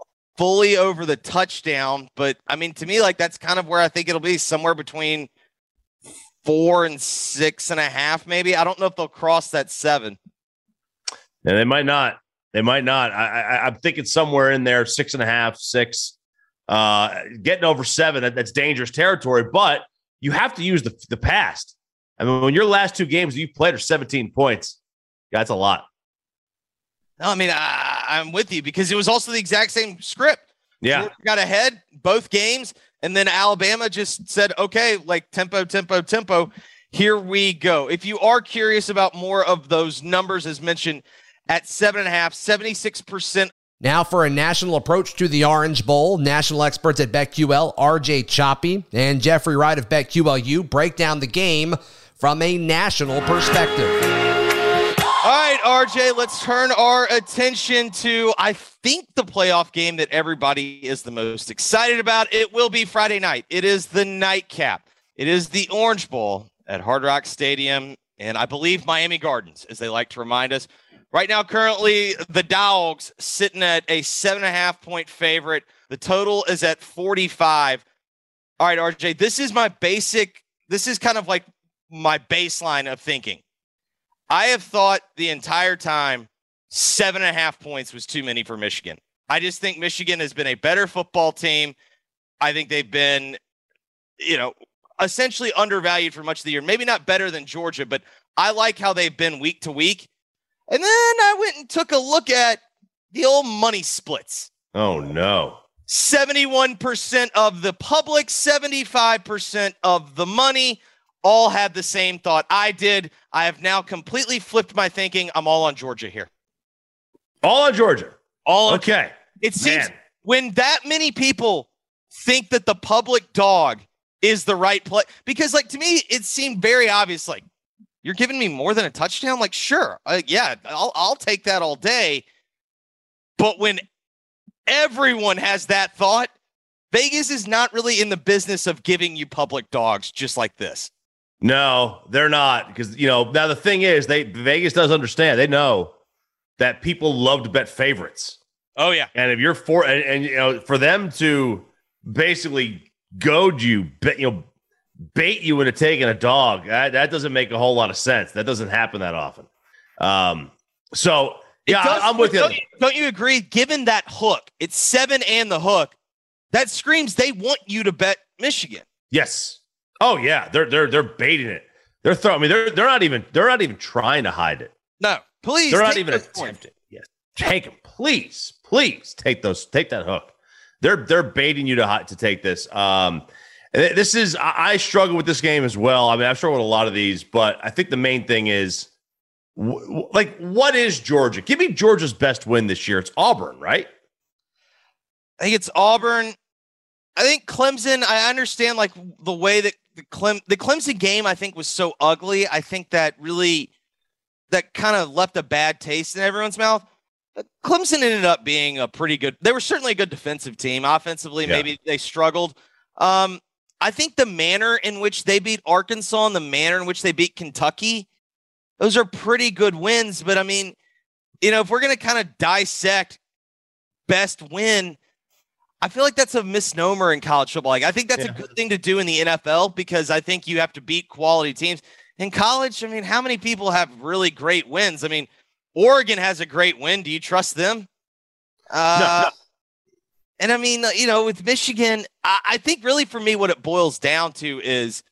[SPEAKER 13] fully over the touchdown, but I mean, to me, that's kind of where I think it'll be, somewhere between 4 and 6.5, maybe. I don't know if they'll cross that 7.
[SPEAKER 14] And they might not. They might not. I'm thinking somewhere in there, 6.5, 6. Getting over 7, that's dangerous territory. But you have to use the past. I mean, when your last 2 games you've played are 17 points, that's a lot.
[SPEAKER 13] No, I mean, I'm with you because it was also the exact same script.
[SPEAKER 14] Yeah.
[SPEAKER 13] Georgia got ahead both games, and then Alabama just said, okay, like tempo. Here we go. If you are curious about more of those numbers, as mentioned, at 7.5, 76%.
[SPEAKER 4] Now for a national approach to the Orange Bowl, national experts at BetQL, RJ Choppy and Jeffrey Wright of BetQLU break down the game from a national perspective.
[SPEAKER 13] All right, RJ, let's turn our attention to, I think, the playoff game that everybody is the most excited about. It will be Friday night. It is the nightcap. It is the Orange Bowl at Hard Rock Stadium, and I believe Miami Gardens, as they like to remind us. Right now, currently, the Dogs sitting at a 7.5-point favorite. The total is at 45. All right, RJ, this is kind of like my baseline of thinking. I have thought the entire time 7.5 points was too many for Michigan. I just think Michigan has been a better football team. I think they've been, essentially undervalued for much of the year. Maybe not better than Georgia, but I like how they've been week to week. And then I went and took a look at the old money splits.
[SPEAKER 14] Oh, no.
[SPEAKER 13] 71% of the public, 75% of the money all had the same thought. I did. I have now completely flipped my thinking. I'm all on Georgia here.
[SPEAKER 14] All on Georgia. Okay.
[SPEAKER 13] It seems when that many people think that the public dog is the right play, because to me, it seemed very obvious. Like, you're giving me more than a touchdown? Like, sure. Yeah, I'll take that all day. But when everyone has that thought, Vegas is not really in the business of giving you public dogs just like this.
[SPEAKER 14] No, they're not. Because, now the thing is, Vegas does understand. They know that people love to bet favorites.
[SPEAKER 13] Oh, yeah.
[SPEAKER 14] And if you're for them to basically goad you, bait you into taking a dog, that doesn't make a whole lot of sense. That doesn't happen that often. I'm with you.
[SPEAKER 13] Don't you agree? Given that hook, it's 7 and the hook, that screams they want you to bet Michigan.
[SPEAKER 14] Yes. Oh yeah, they're baiting it. They're throwing. I mean, they're not even trying to hide it.
[SPEAKER 13] No, please.
[SPEAKER 14] They're not even attempting. Yes, take them, please take that hook. They're baiting you to take this. This is, I struggle with this game as well. I mean, I've struggled with a lot of these, but I think the main thing is, what is Georgia? Give me Georgia's best win this year. It's Auburn, right?
[SPEAKER 13] I think it's Auburn. I think Clemson, I understand the way that the Clemson game, I think, was so ugly. I think that kind of left a bad taste in everyone's mouth. But Clemson ended up being they were certainly a good defensive team. Offensively, maybe they struggled. I think the manner in which they beat Arkansas and the manner in which they beat Kentucky, those are pretty good wins. But I mean, if we're going to kind of dissect best win, I feel like that's a misnomer in college football. I think that's a good thing to do in the NFL because I think you have to beat quality teams. In college, I mean, how many people have really great wins? I mean, Oregon has a great win. Do you trust them? No. And I mean, with Michigan, I think really for me, what it boils down to is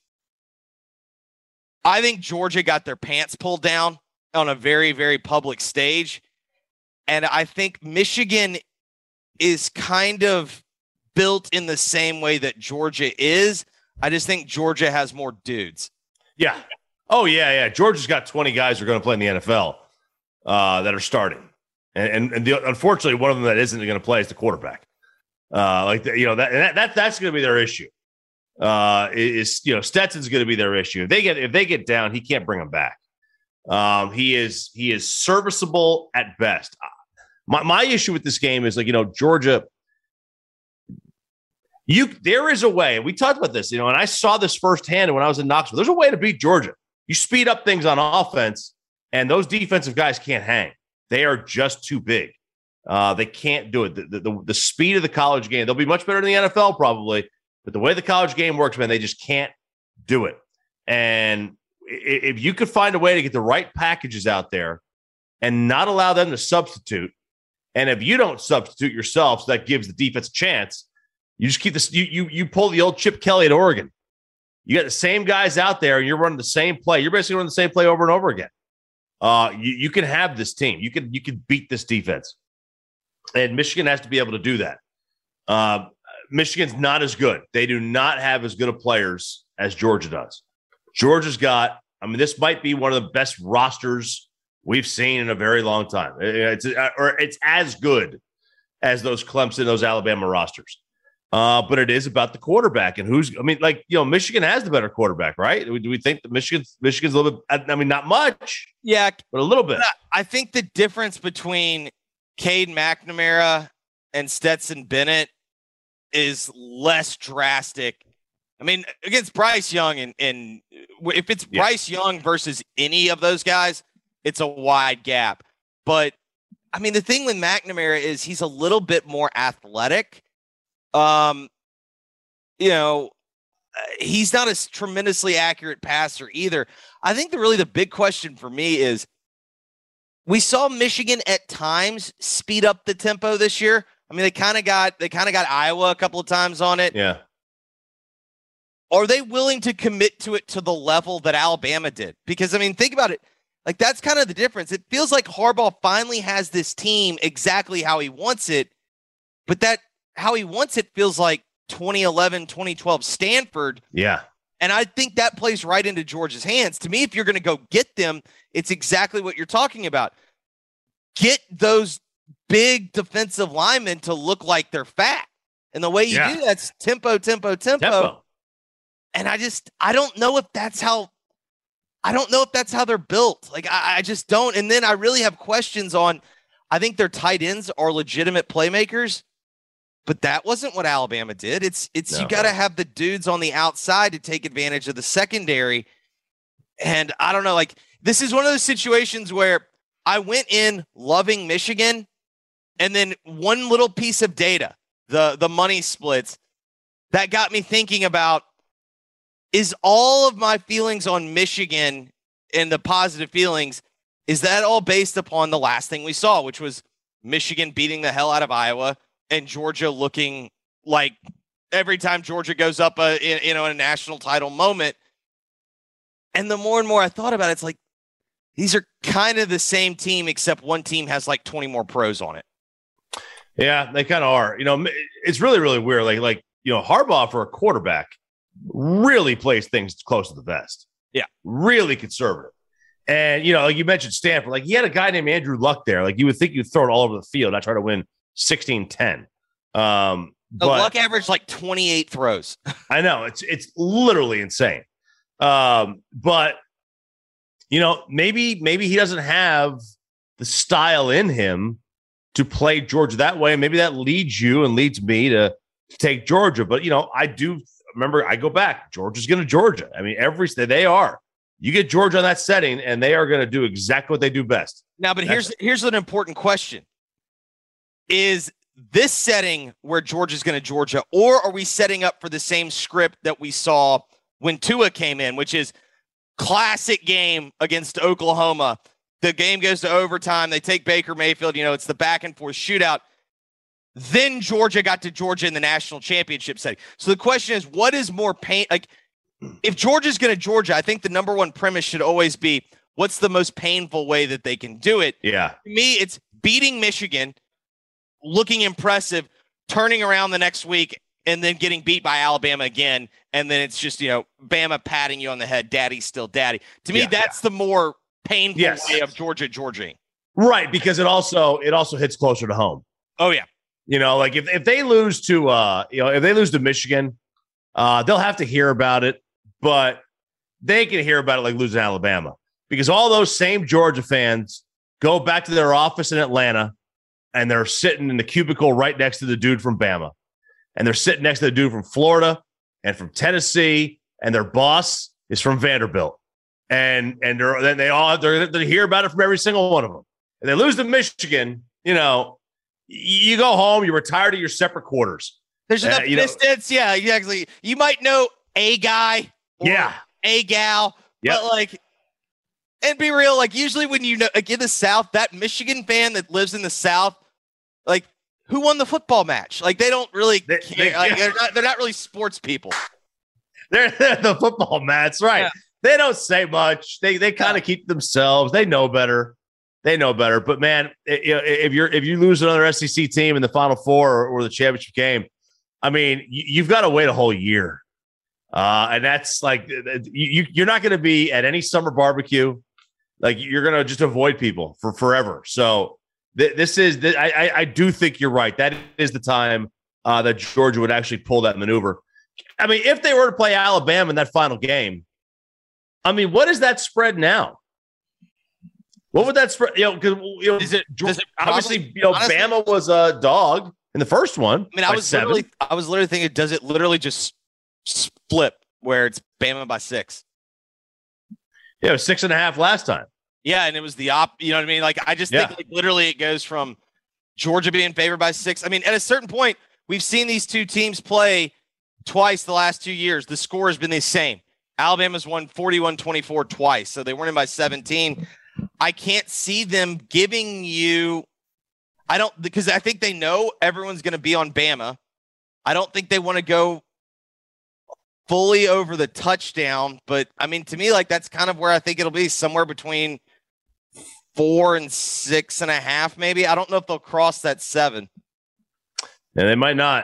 [SPEAKER 13] I think Georgia got their pants pulled down on a very, very public stage. And I think Michigan is kind of built in the same way that Georgia is. I just think Georgia has more dudes.
[SPEAKER 14] Yeah. Oh, yeah. Georgia's got 20 guys who are going to play in the NFL that are starting. And unfortunately, one of them that isn't going to play is the quarterback. That's going to be their issue. Stetson's going to be their issue. If they get down, he can't bring them back. He is serviceable at best. My issue with this game is Georgia. There is a way. We talked about this, and I saw this firsthand when I was in Knoxville. There's a way to beat Georgia. You speed up things on offense, and those defensive guys can't hang. They are just too big. They can't do it. The speed of the college game, they'll be much better than the NFL probably, but the way the college game works, man, they just can't do it. And if you could find a way to get the right packages out there and not allow them to substitute, and if you don't substitute yourself, so that gives the defense a chance, you just keep this. You pull the old Chip Kelly at Oregon. You got the same guys out there, and you're running the same play. You're basically running the same play over and over again. You can have this team. You can beat this defense, and Michigan has to be able to do that. Michigan's not as good. They do not have as good of players as Georgia does. Georgia's got. I mean, this might be one of the best rosters we've seen in a very long time. It's as good as those Clemson, those Alabama rosters. But it is about the quarterback and Michigan has the better quarterback, right? Do we think that Michigan's a little bit, I mean, not much.
[SPEAKER 13] Yeah.
[SPEAKER 14] But a little bit.
[SPEAKER 13] I think the difference between Cade McNamara and Stetson Bennett is less drastic. I mean, against Bryce Young and if it's Bryce Young versus any of those guys, it's a wide gap. But I mean, the thing with McNamara is he's a little bit more athletic. He's not a tremendously accurate passer either. I think the big question for me is we saw Michigan at times speed up the tempo this year. I mean, they kind of got Iowa a couple of times on it.
[SPEAKER 14] Yeah.
[SPEAKER 13] Are they willing to commit to it to the level that Alabama did? Because, I mean, think about it. Like, that's kind of the difference. It feels like Harbaugh finally has this team exactly how he wants it, but that how he wants it feels like 2011, 2012 Stanford.
[SPEAKER 14] Yeah.
[SPEAKER 13] And I think that plays right into Georgia's hands. To me, if you're going to go get them, it's exactly what you're talking about. Get those big defensive linemen to look like they're fat. And the way you do that's tempo. And I don't know if that's how they're built. Like, I just don't. And then I really have questions on, I think their tight ends are legitimate playmakers, but that wasn't what Alabama did. You got to have the dudes on the outside to take advantage of the secondary. And I don't know, like, this is one of those situations where I went in loving Michigan, and then one little piece of data, the money splits, that got me thinking about, is all of my feelings on Michigan and the positive feelings, is that all based upon the last thing we saw, which was Michigan beating the hell out of Iowa and Georgia looking like every time Georgia goes up in a national title moment? And the more and more I thought about it, it's like, these are kind of the same team, except one team has like 20 more pros on it.
[SPEAKER 14] Yeah, they kind of are. It's really, really weird. Like Harbaugh for a quarterback really plays things close to the vest.
[SPEAKER 13] Yeah.
[SPEAKER 14] Really conservative. And, like you mentioned Stanford, like he had a guy named Andrew Luck there. Like you would think you'd throw it all over the field, not try to win 16-10. But
[SPEAKER 13] Luck averaged like 28 throws.
[SPEAKER 14] I know. It's literally insane. But, maybe he doesn't have the style in him to play Georgia that way. Maybe that leads me to take Georgia. But, I do remember, I go back, Georgia's going to Georgia. I mean, they are. You get Georgia on that setting, and they are going to do exactly what they do best.
[SPEAKER 13] Now, but here's an important question. Is this setting where Georgia's going to Georgia, or are we setting up for the same script that we saw when Tua came in, which is classic game against Oklahoma? The game goes to overtime. They take Baker Mayfield. It's the back and forth shootout. Then Georgia got to Georgia in the national championship setting. So the question is, what is more pain? Like, if Georgia's going to Georgia, I think the number one premise should always be, what's the most painful way that they can do it?
[SPEAKER 14] Yeah.
[SPEAKER 13] To me, it's beating Michigan, looking impressive, turning around the next week, and then getting beat by Alabama again. And then it's just, Bama patting you on the head. Daddy's still daddy. To me, that's the more painful way of Georgia.
[SPEAKER 14] Right. Because it also hits closer to home.
[SPEAKER 13] Oh, yeah.
[SPEAKER 14] Like if they lose to Michigan, they'll have to hear about it, but they can hear about it like losing Alabama, because all those same Georgia fans go back to their office in Atlanta and they're sitting in the cubicle right next to the dude from Bama, and they're sitting next to the dude from Florida and from Tennessee, and their boss is from Vanderbilt, and they hear about it from every single one of them. And they lose to Michigan, you go home, you retire to your separate quarters.
[SPEAKER 13] There's enough distance. Yeah, exactly. You might know a guy. a gal,
[SPEAKER 14] Yep.
[SPEAKER 13] but like, and be real, like usually when you know, like in the South, that Michigan fan that lives in the South, like who won the football match? Like they don't really care. Like, they're not really sports people.
[SPEAKER 14] They're the football mats, right? Yeah. They don't say much. They kind of keep themselves. They know better. But man, if you lose another SEC team in the Final Four or the championship game, I mean, you've got to wait a whole year, and that's like you're not going to be at any summer barbecue. Like you're going to just avoid people for forever. So I do think you're right. That is the time that Georgia would actually pull that maneuver. I mean, if they were to play Alabama in that final game, I mean, what is that spread now? What would that spread? Does it obviously, honestly, Bama was a dog in the first one.
[SPEAKER 13] I mean, I was literally thinking, does it literally just flip where it's Bama by 6?
[SPEAKER 14] Yeah, it was 6.5 last time.
[SPEAKER 13] Yeah, and it was the op. You know what I mean? Like, I just think like literally it goes from Georgia being favored by 6. I mean, at a certain point, we've seen these two teams play twice the last 2 years. The score has been the same. Alabama's won 41-24 twice, so they weren't in by 17. I can't see them giving you – because I think they know everyone's going to be on Bama. I don't think they want to go fully over the touchdown, but, I mean, to me, like, that's kind of where I think it'll be, somewhere between 4 and 6.5 maybe. I don't know if they'll cross that 7.
[SPEAKER 14] Yeah, they might not.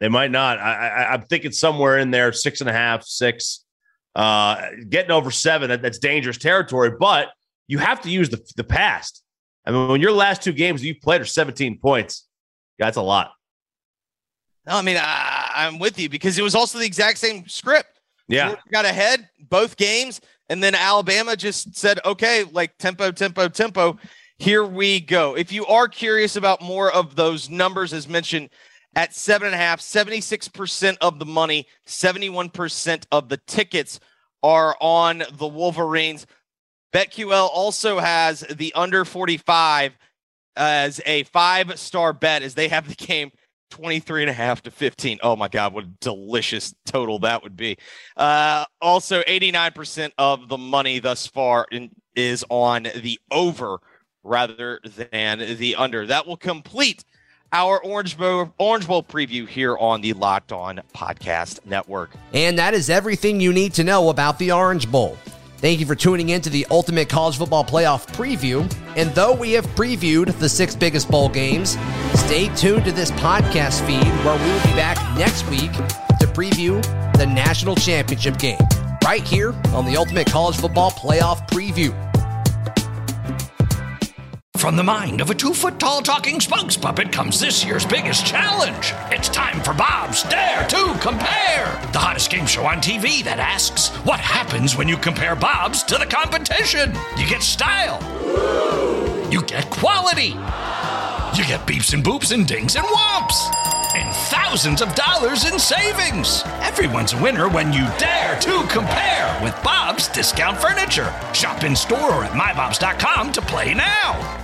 [SPEAKER 14] I'm thinking somewhere in there, 6.5, 6. Getting over 7, that's dangerous territory, but you have to use the past. I mean, when your last 2 games you played are 17 points, that's a lot.
[SPEAKER 13] No, I mean, I'm with you because it was also the exact same script.
[SPEAKER 14] Yeah.
[SPEAKER 13] Georgia got ahead both games, and then Alabama just said, okay, like tempo. Here we go. If you are curious about more of those numbers, as mentioned, at 7.5, 76% of the money, 71% of the tickets are on the Wolverines. BetQL also has the under 45 as a 5-star bet as they have the game 23.5 to 15. Oh my God, what a delicious total that would be. Also, 89% of the money thus far is on the over rather than the under. That will complete our Orange Bowl preview here on the Locked On Podcast Network.
[SPEAKER 4] And that is everything you need to know about the Orange Bowl. Thank you for tuning in to the Ultimate College Football Playoff Preview. And though we have previewed the 6 biggest bowl games, stay tuned to this podcast feed where we will be back next week to preview the National Championship game right here on the Ultimate College Football Playoff Preview.
[SPEAKER 1] From the mind of a 2-foot-tall talking spokes puppet comes this year's biggest challenge. It's time for Bob's Dare to Compare, the hottest game show on TV that asks, what happens when you compare Bob's to the competition? You get style. You get quality. You get beeps and boops and dings and whomps. And thousands of dollars in savings. Everyone's a winner when you dare to compare with Bob's Discount Furniture. Shop in store or at mybobs.com to play now.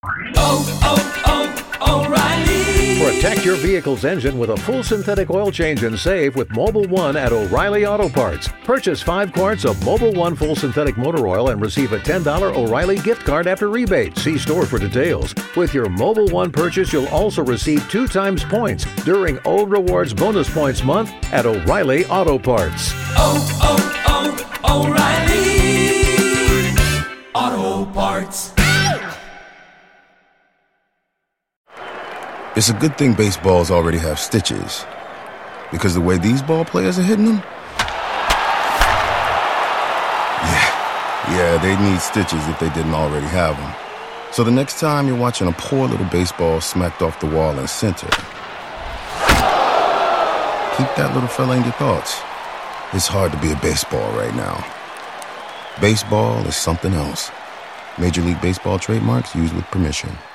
[SPEAKER 15] O'Reilly. Protect your vehicle's engine with a full synthetic oil change and save with Mobil 1 at O'Reilly Auto Parts. Purchase 5 quarts of Mobil 1 full synthetic motor oil and receive a $10 O'Reilly gift card after rebate. See store for details. With your Mobil 1 purchase, you'll also receive 2 times points during O Rewards Bonus Points Month at O'Reilly Auto Parts.
[SPEAKER 16] O'Reilly Auto Parts.
[SPEAKER 3] It's a good thing baseballs already have stitches, because the way these ball players are hitting them, yeah, they'd need stitches if they didn't already have them. So the next time you're watching a poor little baseball smacked off the wall in center, keep that little fella in your thoughts. It's hard to be a baseball right now. Baseball is something else. Major League Baseball trademarks used with permission.